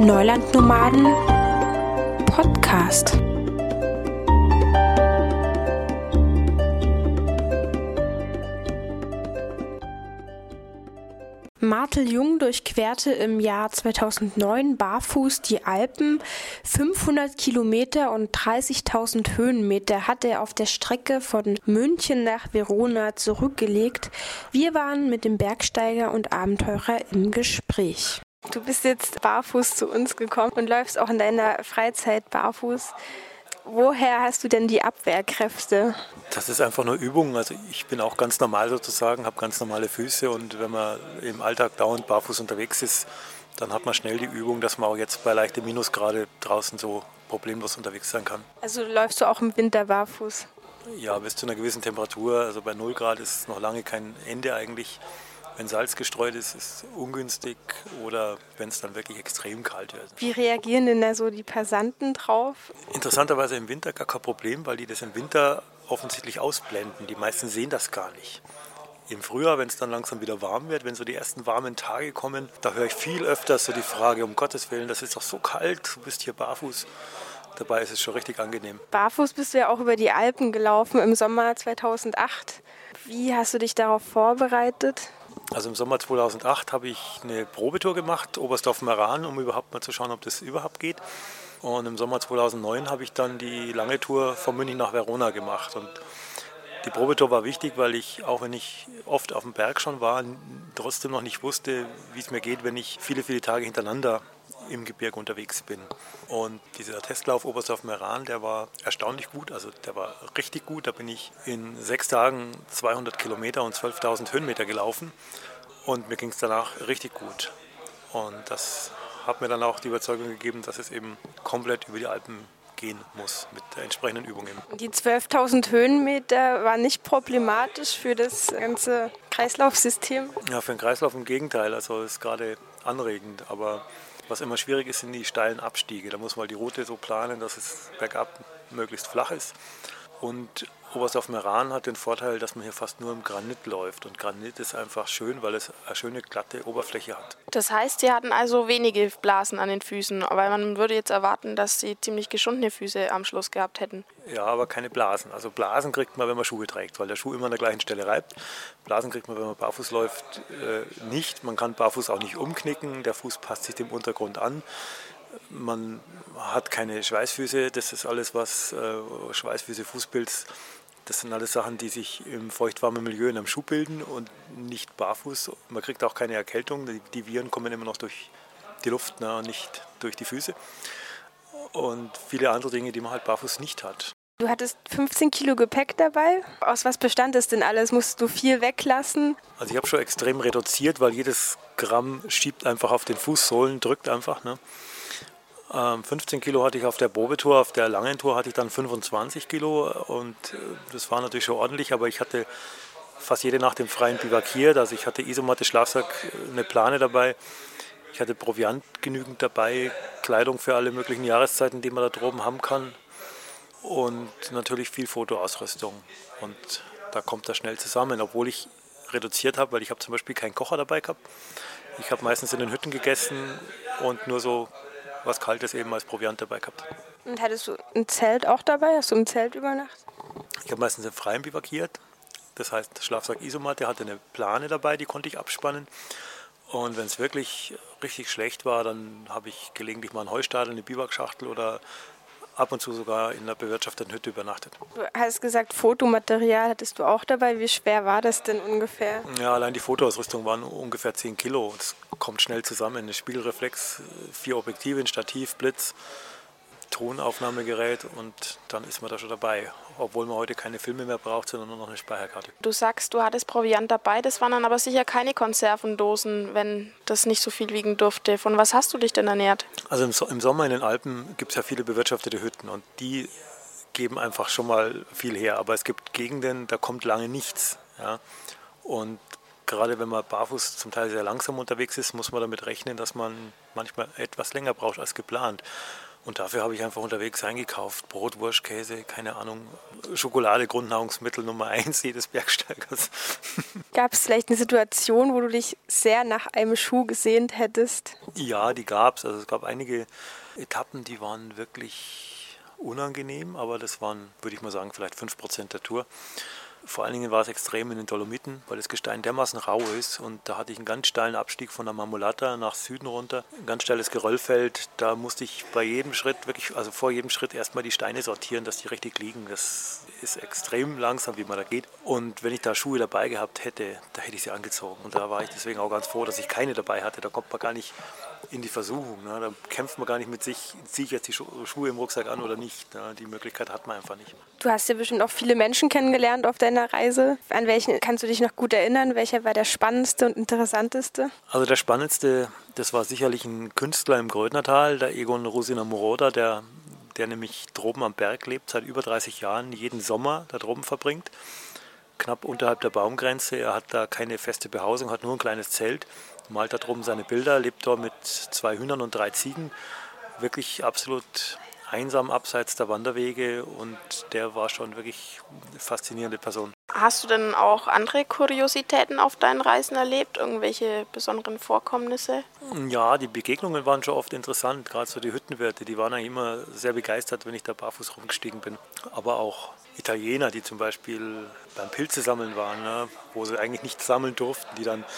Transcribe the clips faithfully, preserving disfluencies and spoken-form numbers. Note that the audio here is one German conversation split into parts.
Neulandnomaden Podcast. Martel Jung durchquerte im Jahr zweitausendneun barfuß die Alpen. fünfhundert Kilometer und dreißigtausend Höhenmeter hat er auf der Strecke von München nach Verona zurückgelegt. Wir waren mit dem Bergsteiger und Abenteurer im Gespräch. Du bist jetzt barfuß zu uns gekommen und läufst auch in deiner Freizeit barfuß. Woher hast du denn die Abwehrkräfte? Das ist einfach nur Übung. Also ich bin auch ganz normal sozusagen, habe ganz normale Füße und wenn man im Alltag dauernd barfuß unterwegs ist, dann hat man schnell die Übung, dass man auch jetzt bei leichten Minusgrade draußen so problemlos unterwegs sein kann. Also läufst du auch im Winter barfuß? Ja, bis zu einer gewissen Temperatur. Also bei null Grad ist noch lange kein Ende eigentlich. Wenn Salz gestreut ist, ist es ungünstig oder wenn es dann wirklich extrem kalt wird. Wie reagieren denn da so die Passanten drauf? Interessanterweise im Winter gar kein Problem, weil die das im Winter offensichtlich ausblenden. Die meisten sehen das gar nicht. Im Frühjahr, wenn es dann langsam wieder warm wird, wenn so die ersten warmen Tage kommen, da höre ich viel öfters so die Frage, um Gottes Willen, das ist doch so kalt, du bist hier barfuß. Dabei ist es schon richtig angenehm. Barfuß bist du ja auch über die Alpen gelaufen im Sommer zweitausendacht. Wie hast du dich darauf vorbereitet? Also im Sommer zweitausendacht habe ich eine Probetour gemacht, Oberstdorf-Meran, um überhaupt mal zu schauen, ob das überhaupt geht. Und im Sommer zweitausendneun habe ich dann die lange Tour von München nach Verona gemacht. Und die Probetour war wichtig, weil ich, auch wenn ich oft auf dem Berg schon war, trotzdem noch nicht wusste, wie es mir geht, wenn ich viele, viele Tage hintereinander im Gebirge unterwegs bin. Und dieser Testlauf Oberstdorf-Meran, der war erstaunlich gut, also der war richtig gut. Da bin ich in sechs Tagen zweihundert Kilometer und zwölftausend Höhenmeter gelaufen und mir ging es danach richtig gut. Und das hat mir dann auch die Überzeugung gegeben, dass es eben komplett über die Alpen gehen muss mit der entsprechenden Übungen. Die zwölftausend Höhenmeter waren nicht problematisch für das ganze Kreislaufsystem? Ja, für den Kreislauf im Gegenteil, also ist gerade anregend, aber was immer schwierig ist, sind die steilen Abstiege. Da muss man die Route so planen, dass es bergab möglichst flach ist. Und Oberstdorf-Meran hat den Vorteil, dass man hier fast nur im Granit läuft. Und Granit ist einfach schön, weil es eine schöne glatte Oberfläche hat. Das heißt, Sie hatten also wenige Blasen an den Füßen, weil man würde jetzt erwarten, dass Sie ziemlich geschundene Füße am Schluss gehabt hätten. Ja, aber keine Blasen. Also Blasen kriegt man, wenn man Schuhe trägt, weil der Schuh immer an der gleichen Stelle reibt. Blasen kriegt man, wenn man barfuß läuft, nicht. Man kann barfuß auch nicht umknicken. Der Fuß passt sich dem Untergrund an. Man hat keine Schweißfüße. Das ist alles, was äh, Schweißfüße, Fußpilz, das sind alles Sachen, die sich im feuchtwarmen Milieu in einem Schuh bilden und nicht barfuß. Man kriegt auch keine Erkältung. Die, die Viren kommen immer noch durch die Luft, ne, und nicht durch die Füße. Und viele andere Dinge, die man halt barfuß nicht hat. Du hattest fünfzehn Kilo Gepäck dabei. Aus was bestand das denn alles? Musst du viel weglassen? Also ich habe schon extrem reduziert, weil jedes Gramm schiebt einfach auf den Fußsohlen, drückt einfach. Ne? Ähm, fünfzehn Kilo hatte ich auf der Probetour, auf der langen Tour hatte ich dann fünfundzwanzig Kilo und äh, das war natürlich schon ordentlich, aber ich hatte fast jede Nacht im Freien bivakiert. Also ich hatte Isomatte, Schlafsack, eine Plane dabei. Ich hatte Proviant genügend dabei, Kleidung für alle möglichen Jahreszeiten, die man da droben haben kann. Und natürlich viel Fotoausrüstung. Und da kommt das schnell zusammen, obwohl ich reduziert habe, weil ich habe zum Beispiel keinen Kocher dabei gehabt. Ich habe meistens in den Hütten gegessen und nur so was Kaltes eben als Proviant dabei gehabt. Und hattest du ein Zelt auch dabei? Hast du im Zelt übernachtet? Ich habe meistens im Freien bivakiert. Das heißt, Schlafsack, Isomatte, hatte eine Plane dabei, die konnte ich abspannen. Und wenn es wirklich richtig schlecht war, dann habe ich gelegentlich mal einen Heustadel, eine Biwakschachtel oder ab und zu sogar in einer bewirtschafteten Hütte übernachtet. Du hast gesagt, Fotomaterial hattest du auch dabei. Wie schwer war das denn ungefähr? Ja, allein die Fotoausrüstung waren ungefähr zehn Kilo. Das kommt schnell zusammen. Eine Spiegelreflex, vier Objektive, ein Stativ, Blitz, Tonaufnahmegerät und dann ist man da schon dabei. Obwohl man heute keine Filme mehr braucht, sondern nur noch eine Speicherkarte. Du sagst, du hattest Proviant dabei, das waren dann aber sicher keine Konservendosen, wenn das nicht so viel wiegen durfte. Von was hast du dich denn ernährt? Also im, so- im Sommer in den Alpen gibt es ja viele bewirtschaftete Hütten und die geben einfach schon mal viel her. Aber es gibt Gegenden, da kommt lange nichts. Ja? Und gerade wenn man barfuß zum Teil sehr langsam unterwegs ist, muss man damit rechnen, dass man manchmal etwas länger braucht als geplant. Und dafür habe ich einfach unterwegs eingekauft. Brot, Wurst, Käse, keine Ahnung. Schokolade, Grundnahrungsmittel Nummer eins jedes Bergsteigers. Gab es vielleicht eine Situation, wo du dich sehr nach einem Schuh gesehnt hättest? Ja, die gab es. Also es gab einige Etappen, die waren wirklich unangenehm, aber das waren, würde ich mal sagen, vielleicht fünf Prozent der Tour. Vor allen Dingen war es extrem in den Dolomiten, weil das Gestein dermaßen rau ist und da hatte ich einen ganz steilen Abstieg von der Marmolata nach Süden runter, ein ganz steiles Geröllfeld. Da musste ich bei jedem Schritt, wirklich, also vor jedem Schritt erstmal die Steine sortieren, dass die richtig liegen. Das ist extrem langsam, wie man da geht. Und wenn ich da Schuhe dabei gehabt hätte, da hätte ich sie angezogen. Und da war ich deswegen auch ganz froh, dass ich keine dabei hatte. Da kommt man gar nicht in die Versuchung. Ne? Da kämpft man gar nicht mit sich, ziehe ich jetzt die Schuhe im Rucksack an oder nicht. Ne? Die Möglichkeit hat man einfach nicht. Du hast ja bestimmt auch viele Menschen kennengelernt auf deiner Reise. An welchen kannst du dich noch gut erinnern? Welcher war der spannendste und interessanteste? Also der spannendste, das war sicherlich ein Künstler im Grödnertal, der Egon Rosina Moroda, der, der nämlich droben am Berg lebt, seit über dreißig Jahren, jeden Sommer da droben verbringt. Knapp unterhalb der Baumgrenze. Er hat da keine feste Behausung, hat nur ein kleines Zelt, malt da droben seine Bilder, lebt dort mit zwei Hühnern und drei Ziegen. Wirklich absolut einsam abseits der Wanderwege und der war schon wirklich eine faszinierende Person. Hast du denn auch andere Kuriositäten auf deinen Reisen erlebt? Irgendwelche besonderen Vorkommnisse? Ja, die Begegnungen waren schon oft interessant, gerade so die Hüttenwirte, die waren eigentlich immer sehr begeistert, wenn ich da barfuß rumgestiegen bin. Aber auch Italiener, die zum Beispiel beim Pilze sammeln waren, ne, wo sie eigentlich nicht sammeln durften, die dann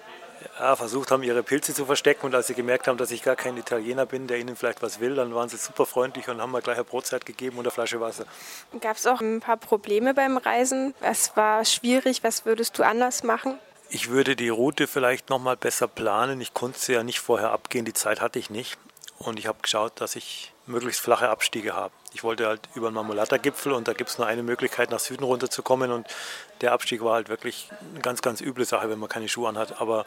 ja, versucht haben, ihre Pilze zu verstecken und als sie gemerkt haben, dass ich gar kein Italiener bin, der ihnen vielleicht was will, dann waren sie super freundlich und haben mir gleich eine Brotzeit gegeben und eine Flasche Wasser. Gab es auch ein paar Probleme beim Reisen? Was war schwierig? Was würdest du anders machen? Ich würde die Route vielleicht noch mal besser planen. Ich konnte sie ja nicht vorher abgehen, die Zeit hatte ich nicht. Und ich habe geschaut, dass ich möglichst flache Abstiege habe. Ich wollte halt über den Marmolata-Gipfel und da gibt es nur eine Möglichkeit, nach Süden runterzukommen. Und der Abstieg war halt wirklich eine ganz, ganz üble Sache, wenn man keine Schuhe anhat. Aber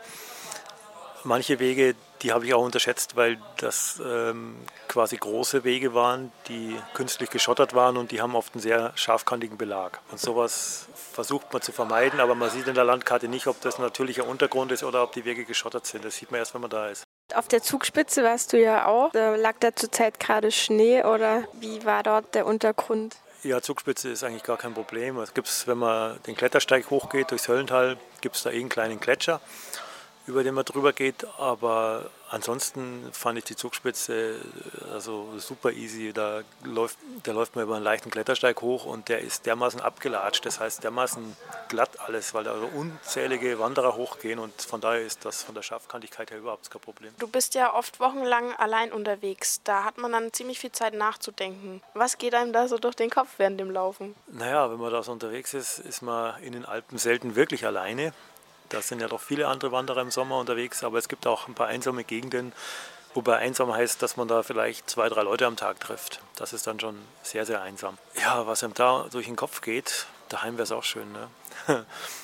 manche Wege, die habe ich auch unterschätzt, weil das ähm, quasi große Wege waren, die künstlich geschottert waren und die haben oft einen sehr scharfkantigen Belag. Und sowas versucht man zu vermeiden, aber man sieht in der Landkarte nicht, ob das ein natürlicher Untergrund ist oder ob die Wege geschottert sind. Das sieht man erst, wenn man da ist. Auf der Zugspitze warst du ja auch. Da lag da zurzeit gerade Schnee oder wie war dort der Untergrund? Ja, Zugspitze ist eigentlich gar kein Problem. Es gibt's, wenn man den Klettersteig hochgeht durchs Höllental, gibt es da eh einen kleinen Gletscher, über den man drüber geht, aber ansonsten fand ich die Zugspitze also super easy. Da läuft, da läuft man über einen leichten Klettersteig hoch und der ist dermaßen abgelatscht, das heißt dermaßen glatt alles, weil da also unzählige Wanderer hochgehen und von daher ist das von der Scharfkantigkeit her überhaupt kein Problem. Du bist ja oft wochenlang allein unterwegs, da hat man dann ziemlich viel Zeit nachzudenken. Was geht einem da so durch den Kopf während dem Laufen? Naja, wenn man da so unterwegs ist, ist man in den Alpen selten wirklich alleine. Da sind ja doch viele andere Wanderer im Sommer unterwegs, aber es gibt auch ein paar einsame Gegenden, wobei einsam heißt, dass man da vielleicht zwei, drei Leute am Tag trifft. Das ist dann schon sehr, sehr einsam. Ja, was einem da durch den Kopf geht, daheim wäre es auch schön, ne?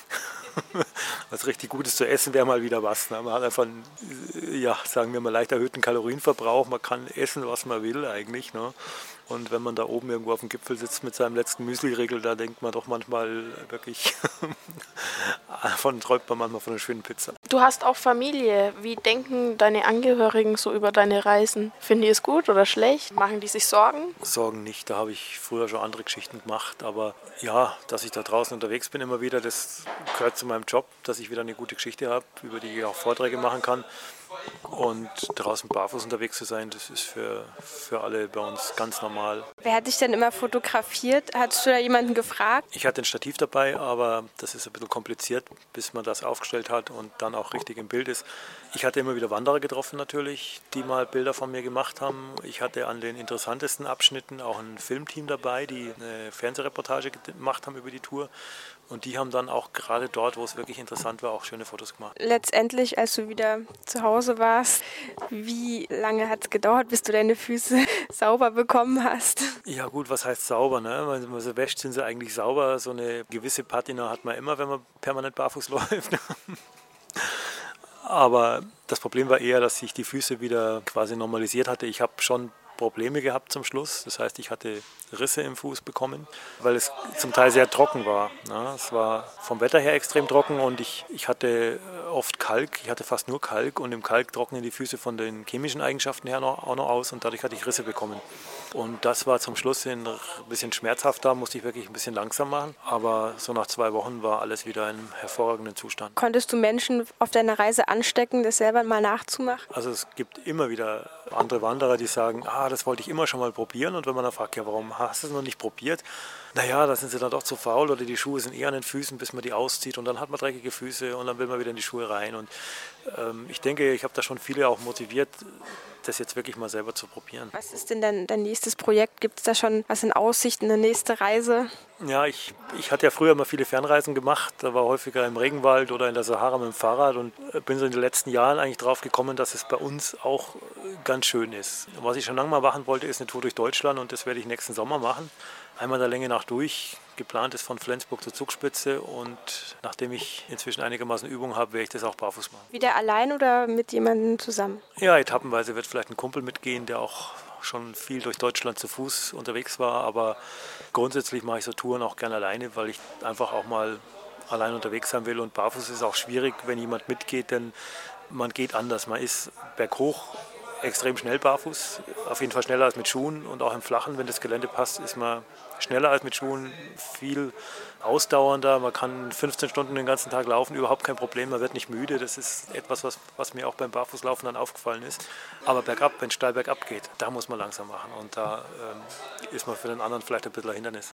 Was richtig Gutes zu essen wäre mal wieder was. Ne? Man hat einfach einen, ja, sagen wir mal, leicht erhöhten Kalorienverbrauch. Man kann essen, was man will eigentlich. Ne? Und wenn man da oben irgendwo auf dem Gipfel sitzt mit seinem letzten Müsli-Riegel, da denkt man doch manchmal wirklich, davon träumt man manchmal von einer schönen Pizza. Du hast auch Familie. Wie denken deine Angehörigen so über deine Reisen? Finden die es gut oder schlecht? Machen die sich Sorgen? Sorgen nicht, da habe ich früher schon andere Geschichten gemacht. Aber ja, dass ich da draußen unterwegs bin immer wieder, das gehört zu meinem Job, dass ich wieder eine gute Geschichte habe, über die ich auch Vorträge machen kann. Und draußen barfuß unterwegs zu sein, das ist für, für alle bei uns ganz normal. Wer hat dich denn immer fotografiert? Hattest du da jemanden gefragt? Ich hatte ein Stativ dabei, aber das ist ein bisschen kompliziert, bis man das aufgestellt hat und dann auch richtig im Bild ist. Ich hatte immer wieder Wanderer getroffen natürlich, die mal Bilder von mir gemacht haben. Ich hatte an den interessantesten Abschnitten auch ein Filmteam dabei, die eine Fernsehreportage gemacht haben über die Tour. Und die haben dann auch gerade dort, wo es wirklich interessant war, auch schöne Fotos gemacht. Letztendlich, als du wieder zu Hause warst, wie lange hat es gedauert, bis du deine Füße sauber bekommen hast? Ja gut, was heißt sauber? Ne? Wenn man sie wäscht, sind sie eigentlich sauber. So eine gewisse Patina hat man immer, wenn man permanent barfuß läuft. Aber das Problem war eher, dass sich die Füße wieder quasi normalisiert hatte. Ich habe schon Probleme gehabt zum Schluss. Das heißt, ich hatte Risse im Fuß bekommen, weil es zum Teil sehr trocken war. Es war vom Wetter her extrem trocken und ich, ich hatte oft Kalk. Ich hatte fast nur Kalk und im Kalk trocknen die Füße von den chemischen Eigenschaften her noch, auch noch aus und dadurch hatte ich Risse bekommen. Und das war zum Schluss ein bisschen schmerzhafter, musste ich wirklich ein bisschen langsam machen. Aber so nach zwei Wochen war alles wieder in einem hervorragenden Zustand. Konntest du Menschen auf deiner Reise anstecken, das selber mal nachzumachen? Also es gibt immer wieder andere Wanderer, die sagen, ah, das wollte ich immer schon mal probieren. Und wenn man dann fragt, ja, warum hast du es noch nicht probiert? Naja, da sind sie dann doch zu faul oder die Schuhe sind eher an den Füßen, bis man die auszieht und dann hat man dreckige Füße und dann will man wieder in die Schuhe rein. Und ähm, ich denke, ich habe da schon viele auch motiviert, das jetzt wirklich mal selber zu probieren. Was ist denn dein, dein nächstes Projekt? Gibt es da schon was in Aussicht, eine nächste Reise? Ja, ich, ich hatte ja früher mal viele Fernreisen gemacht, da war häufiger im Regenwald oder in der Sahara mit dem Fahrrad und bin so in den letzten Jahren eigentlich drauf gekommen, dass es bei uns auch ganz schön ist. Was ich schon lange mal machen wollte, ist eine Tour durch Deutschland und das werde ich nächsten Sommer machen. Einmal der Länge nach durch, geplant ist von Flensburg zur Zugspitze und nachdem ich inzwischen einigermaßen Übung habe, werde ich das auch barfuß machen. Wieder allein oder mit jemandem zusammen? Ja, etappenweise wird vielleicht ein Kumpel mitgehen, der auch schon viel durch Deutschland zu Fuß unterwegs war, aber grundsätzlich mache ich so Touren auch gerne alleine, weil ich einfach auch mal allein unterwegs sein will und barfuß ist auch schwierig, wenn jemand mitgeht, denn man geht anders, man ist berghoch extrem schnell barfuß, auf jeden Fall schneller als mit Schuhen und auch im Flachen, wenn das Gelände passt, ist man schneller als mit Schuhen, viel ausdauernder, man kann fünfzehn Stunden den ganzen Tag laufen, überhaupt kein Problem, man wird nicht müde, das ist etwas, was, was mir auch beim Barfußlaufen dann aufgefallen ist, aber bergab, wenn es steil bergab geht, da muss man langsam machen und da ähm, ist man für den anderen vielleicht ein bisschen ein Hindernis.